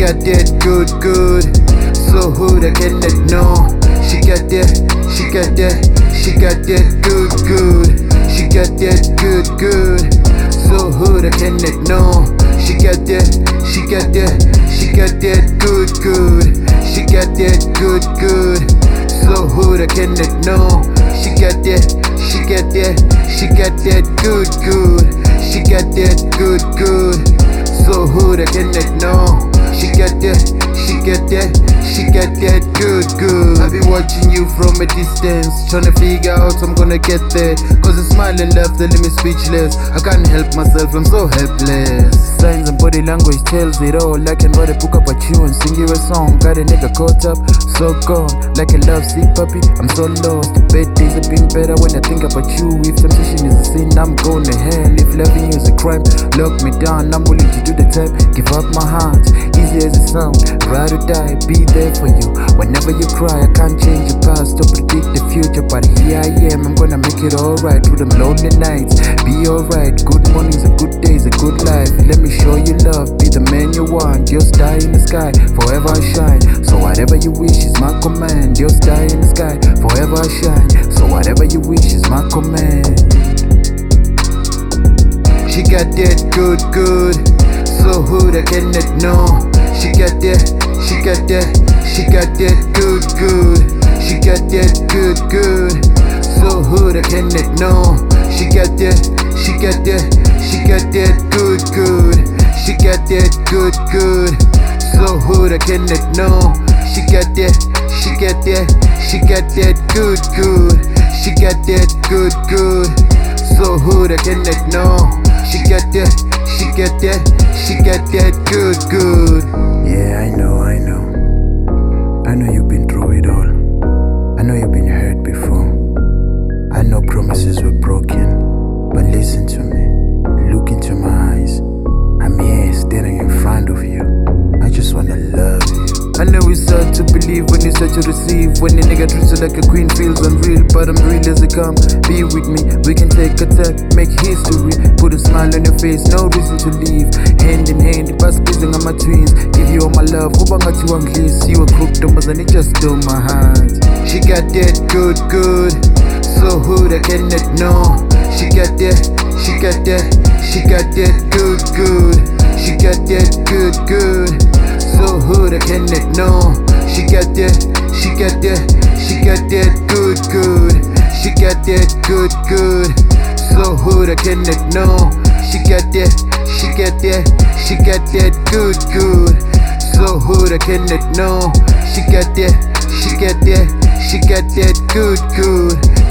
got that good, good. So hood I cannot know. She got that, she got that, she got that good, good. She got that good, good. So hood I cannot know. She got that, she got that, she got that good, good. She got that good, good. So hood I cannot know. She got that, she got that, she got that good, good. She got that good, good. So hood I cannot know. She got that, she got that, she got that good, good. I be watching you from a distance, tryna figure out I'm gonna get there. Cause the smiling left that leave me speechless. I can't help myself, I'm so helpless. Signs and body language tells it all. I can write a book about you and sing you a song. Got a nigga caught up, so gone. Like a love sick puppy, I'm so lost. Bad days have been better when I think about you. If temptation is a sin, I'm going to hell. If loving you is a crime, lock me down, I'm willing to do the time. Give up my heart, easy as it sounds. Ride or die, be there for you. Whenever you cry, I can't change your past or predict the future, but here I am, I'm gonna make it alright. Through them lonely nights, be alright. Good mornings and good days, a good life. Let me show you love, be the man you want. Your star in the sky, forever I shine. So whatever you wish is my command. Your star in the sky, forever I shine. So whatever you wish is my command. She got that good, good. So hood I cannot know. She got that, she got that, she got that good, good. She got that good, good. So hood I cannot know. She got that, she got that, she got that good, good. She got that good, good. So hood I cannot know. She got that, she got that, she got that good, good. She got that good, good. So hood I cannot know. She got that, she got that, she got that good, good. Yeah, I know. I know you've been through it all. I know you've been hurt before. I know promises were broken. But listen to me, look into my eyes. I'm here standing in front of you. I just wanna love you. I know it's hard to believe when you start to receive. When a nigga treats you like a queen feels unreal. But I'm real as I come, be with me. We can take a time, make history. Put a smile on your face, no reason to leave. Hand in hand, pass kissing on my twins. Give you all my love, hubanga to Anglis. You a crook numbers and it just stole my heart. She got that good, good. So hood I cannot know. She got that, she got that, she got that good, good. She got that good, good. So hood I cannot know. She got that, she got that, she got that good, good. She got that good, good. So hood I cannot know. She got that, she got that, she got that good, good. So hood I cannot know. She got that, she got that, she got that good, good.